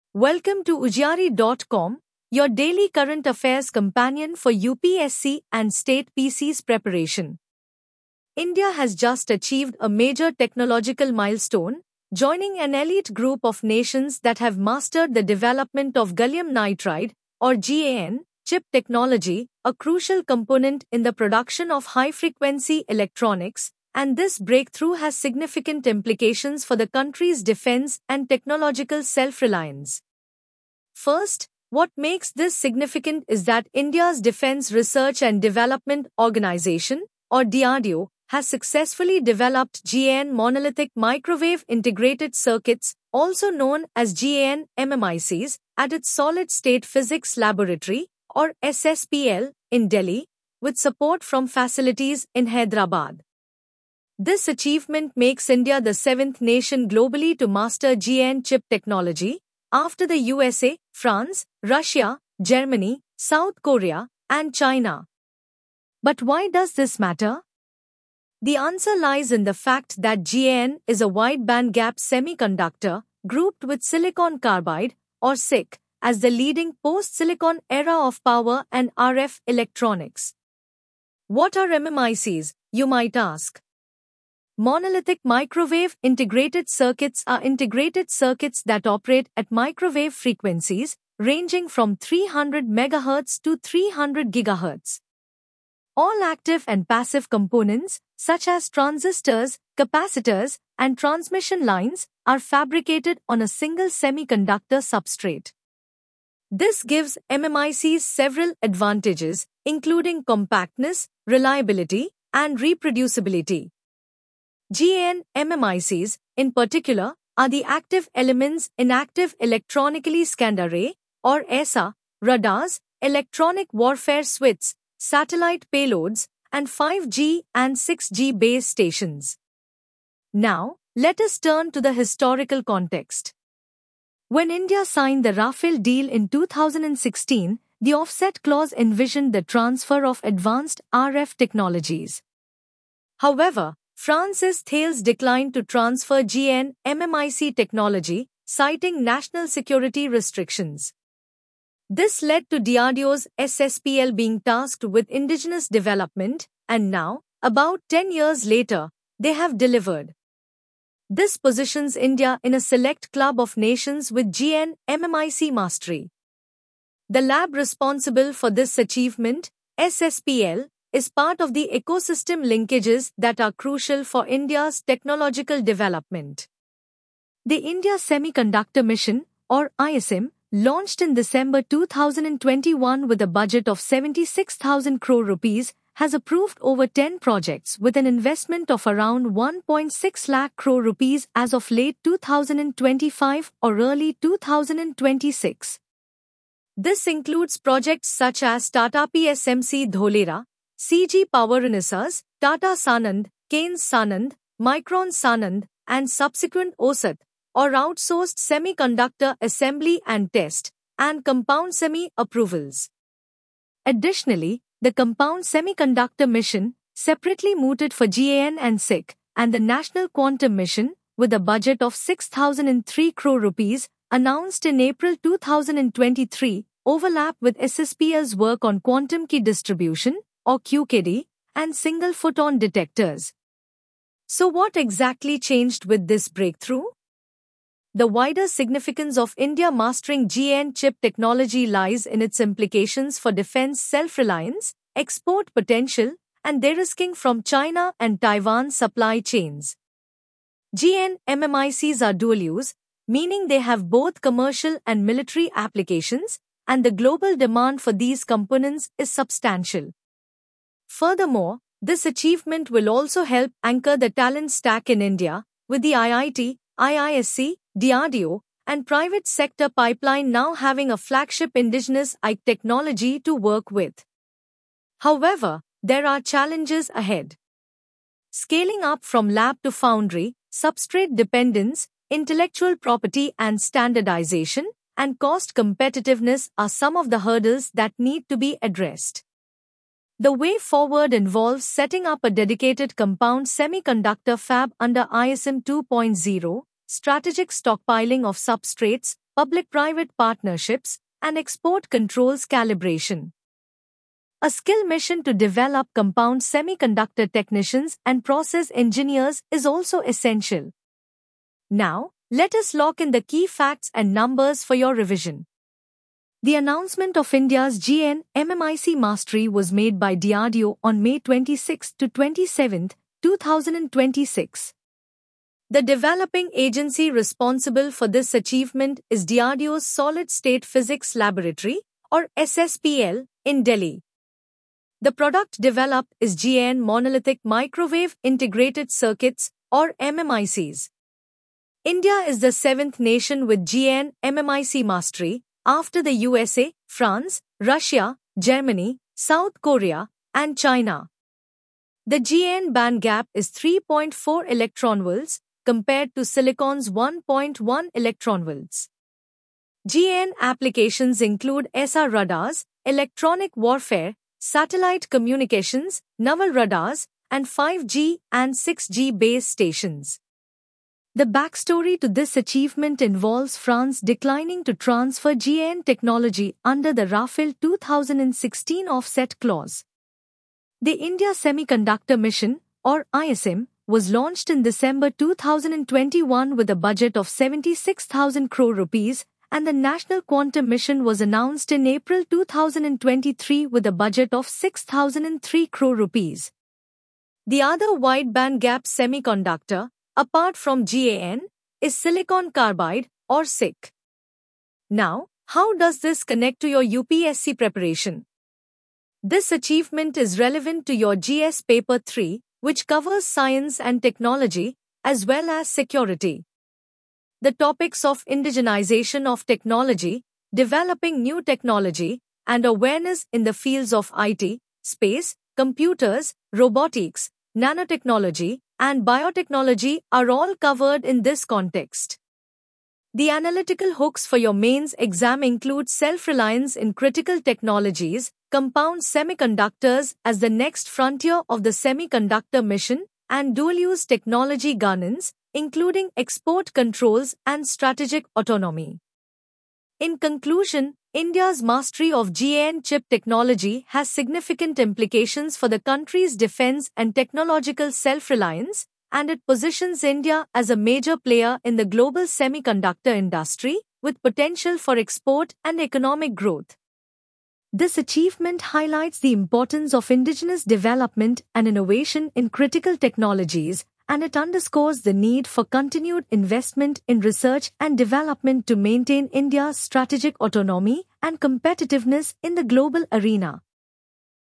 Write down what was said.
Welcome to Ujari.com, your daily current affairs companion for UPSC and state PC's preparation. India has just achieved a major technological milestone, joining an elite group of nations that have mastered the development of gallium nitride, or GaN, chip technology, a crucial component in the production of high-frequency electronics, and this breakthrough has significant implications for the country's defense and technological self-reliance. First, what makes this significant is that India's Defense Research and Development Organization, or DRDO, has successfully developed GaN monolithic microwave integrated circuits, also known as GaN MMICs, at its Solid-State Physics Laboratory, or SSPL, in Delhi, with support from facilities in Hyderabad. This achievement makes India the seventh nation globally to master GaN chip technology, after the USA, France, Russia, Germany, South Korea, and China. But why does this matter? The answer lies in the fact that GaN is a wide bandgap semiconductor grouped with silicon carbide, or SiC, as the leading post-silicon era of power and RF electronics. What are MMICs, you might ask? Monolithic microwave integrated circuits are integrated circuits that operate at microwave frequencies ranging from 300 MHz to 300 GHz. All active and passive components, such as transistors, capacitors, and transmission lines, are fabricated on a single semiconductor substrate. This gives MMICs several advantages, including compactness, reliability, and reproducibility. GaN MMICs, in particular, are the active elements in active electronically scanned array, or ESA, radars, electronic warfare suites, satellite payloads, and 5G and 6G base stations. Now, let us turn to the historical context. When India signed the Rafale deal in 2016, the offset clause envisioned the transfer of advanced RF technologies. However, France's Thales declined to transfer GaN MMIC technology, citing national security restrictions. This led to DRDO's SSPL being tasked with indigenous development, and now, about 10 years later, they have delivered. This positions India in a select club of nations with GaN MMIC mastery. The lab responsible for this achievement, SSPL, is part of the ecosystem linkages that are crucial for India's technological development. The India Semiconductor Mission, or ISM, launched in December 2021 with a budget of 76,000 crore rupees, has approved over 10 projects with an investment of around 1.6 lakh crore rupees as of late 2025 or early 2026. This includes projects such as Tata PSMC Dholera, CG Power Renesas, Tata Sanand, Keynes Sanand, Micron Sanand, and subsequent OSAT, or outsourced semiconductor assembly and test, and compound semi approvals. Additionally, the Compound Semiconductor Mission, separately mooted for GaN and SiC, and the National Quantum Mission, with a budget of 6,003 crore rupees, announced in April 2023, overlap with SSPL's work on quantum key distribution, or QKD, and single photon detectors. So what exactly changed with this breakthrough? The wider significance of India mastering GaN chip technology lies in its implications for defense self-reliance, export potential, and de-risking from China and Taiwan supply chains. GaN MMICs are dual-use, meaning they have both commercial and military applications, and the global demand for these components is substantial. Furthermore, this achievement will also help anchor the talent stack in India, with the IIT, IISc, DRDO, and private sector pipeline now having a flagship indigenous IT technology to work with. However, there are challenges ahead. Scaling up from lab to foundry, substrate dependence, intellectual property and standardization, and cost competitiveness are some of the hurdles that need to be addressed. The way forward involves setting up a dedicated compound semiconductor fab under ISM 2.0, strategic stockpiling of substrates, public-private partnerships, and export controls calibration. A skill mission to develop compound semiconductor technicians and process engineers is also essential. Now, let us lock in the key facts and numbers for your revision. The announcement of India's GN/MMIC mastery was made by DRDO on May 26 to 27, 2026. The developing agency responsible for this achievement is DRDO's Solid State Physics Laboratory, or SSPL, in Delhi. The product developed is GN Monolithic Microwave Integrated Circuits, or MMICs. India is the seventh nation with GN/MMIC mastery, after the USA, France, Russia, Germany, South Korea, and China. The GN band gap is 3.4 electronvolts compared to silicon's 1.1 electronvolts. GN applications include SR radars, electronic warfare, satellite communications, naval radars, and 5G and 6G base stations. The backstory to this achievement involves France declining to transfer GN technology under the Rafale 2016 offset clause. The India Semiconductor Mission, or ISM, was launched in December 2021 with a budget of 76,000 crore rupees, and the National Quantum Mission was announced in April 2023 with a budget of 6,003 crore rupees. The other wide band gap semiconductor, apart from GaN, is silicon carbide, or SiC. Now, how does this connect to your UPSC preparation? This achievement is relevant to your GS Paper 3, which covers science and technology, as well as security. The topics of indigenization of technology, developing new technology, and awareness in the fields of IT, space, computers, robotics, nanotechnology, and biotechnology are all covered in this context. The analytical hooks for your mains exam include self-reliance in critical technologies, compound semiconductors as the next frontier of the semiconductor mission, and dual-use technology governance, including export controls and strategic autonomy. In conclusion, India's mastery of GaN chip technology has significant implications for the country's defense and technological self-reliance, and it positions India as a major player in the global semiconductor industry, with potential for export and economic growth. This achievement highlights the importance of indigenous development and innovation in critical technologies, and it underscores the need for continued investment in research and development to maintain India's strategic autonomy and competitiveness in the global arena.